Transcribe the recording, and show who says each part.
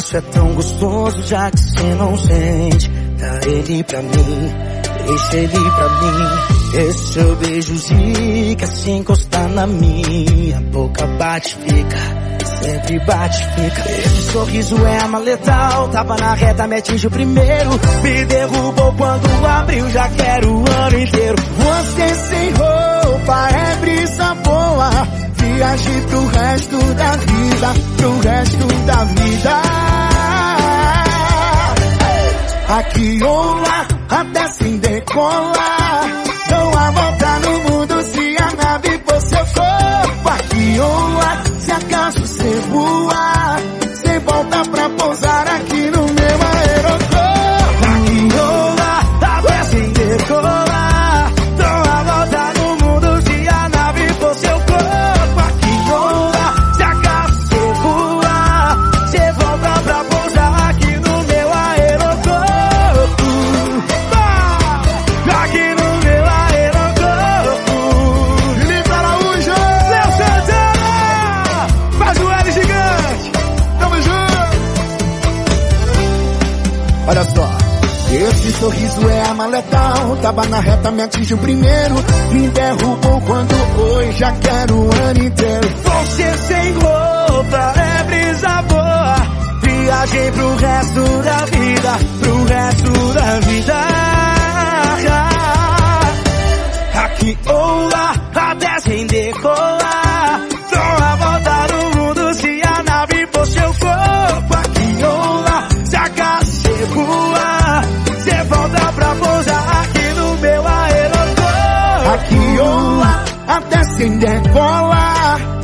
Speaker 1: abraço é tão gostoso, já que cê não sente. Dá ele pra mim, deixa ele pra mim. Esse seu beijo zica, se encostar na minha boca bate, fica, sempre bate, fica. Esse sorriso é arma letal, tava na reta, me atinge o primeiro. Me derrubou quando abriu, já quero o ano inteiro.
Speaker 2: Você sem roupa é brisa boa, viagem pro resto da vida, pro resto da vida. Aqui ou lá, até sem decolar, dou a volta no mundo se a nave for seu corpo. Aqui ou lá, se acaso você voar, você volta pra pousar aqui no meu aeroporto.
Speaker 1: Aqui ou lá, até sem decolar, dou a volta no mundo se a nave for seu corpo. Aqui ou lá, se acaso você voar, você volta pra pousar aqui no meu aeroporto. Aqui no meu aeroporto.
Speaker 2: Felipe Araújo,
Speaker 1: Léo Santana, faz o L gigante.
Speaker 2: tamo junto. Olha só, esse sorriso é arma letal, tava na reta, me atinge o primeiro. Me derrubou quando hoje já quero o ano inteiro.
Speaker 1: Você sem roupa é brisa boa, viagem pro resto da vida, pro resto da vida. Aqui ou lá, até sem decolar, dou a volta no mundo se a nave for seu corpo. Aqui ou lá, se acaso você voar, você volta pra pousar aqui no meu aeroporto.
Speaker 2: Aqui ou lá, até sem decolar,